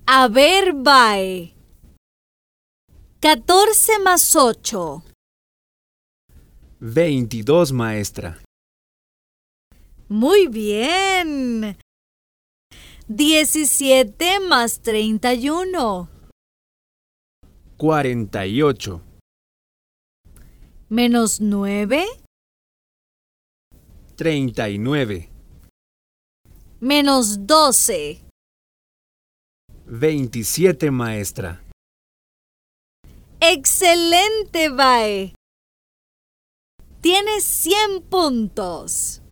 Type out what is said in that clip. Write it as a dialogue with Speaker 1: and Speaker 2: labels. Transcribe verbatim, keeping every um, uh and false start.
Speaker 1: A ver, Bae. catorce más ocho.
Speaker 2: veintidós, maestra.
Speaker 1: Muy bien. diecisiete más treinta y uno.
Speaker 2: cuarenta y ocho.
Speaker 1: Menos nueve.
Speaker 2: treinta y nueve.
Speaker 1: Menos doce.
Speaker 2: veintisiete, maestra.
Speaker 1: ¡Excelente, Bae! Tienes cien puntos.